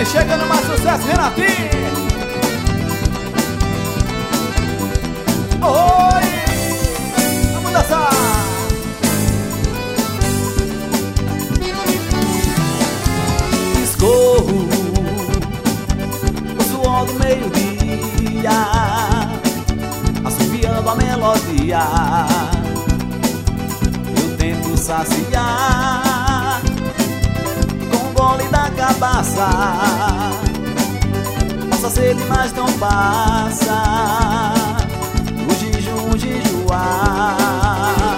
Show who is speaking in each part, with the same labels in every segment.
Speaker 1: Vem chegando mais sucesso, Renatinho. Oi, vamos dançar. Escorro o suor do meio-dia, assobiando a melodia. Eu tento saciar com o gole da cabaça. Passa sede, mas não passa o jejum, jejuar.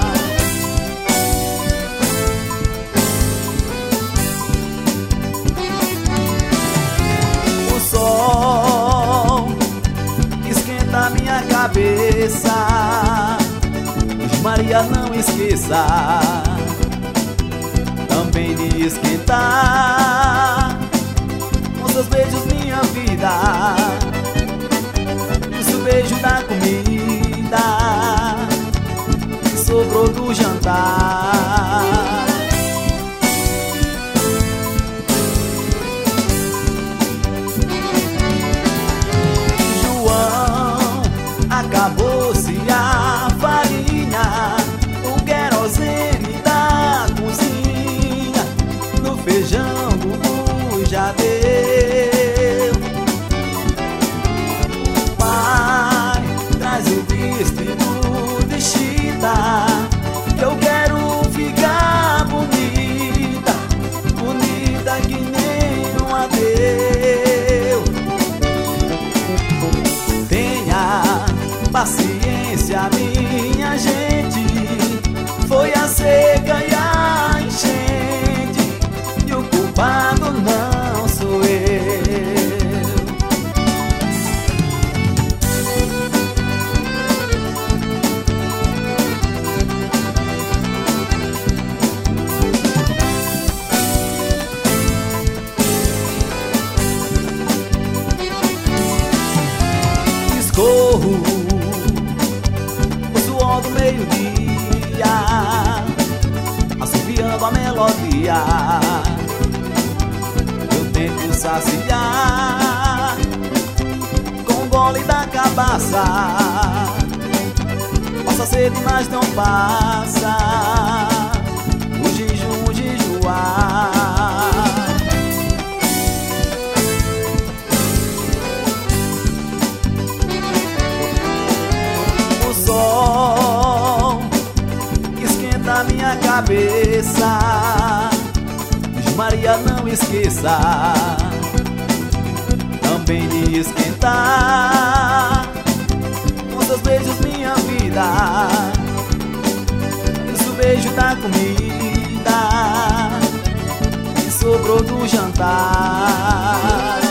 Speaker 1: O sol esquenta minha cabeça. Maria, não esqueça também de esquentar com seus beijos minha vida. Isso, beijo da comida que sobrou do jantar. João, acabou-se a farinha, o querosene da cozinha, no feijão Gugu já deu. Pai, traz o vestido de chita, que eu quero ficar bonita, bonita que nem um ateu. Tenha paciência, minha gente, foi a seca e a enchente, e o culpado não sou eu. Escorro o suor do meio-dia, assobiando a melodia. Eu tento saciar com o gole da cabaça. Passa sede, mas não passa o jejum, jejuar. O sol esquenta minha cabeça. Maria, não esqueça também de esquentar com seus beijos minha vida. Isso, beijo da comida que sobrou do jantar.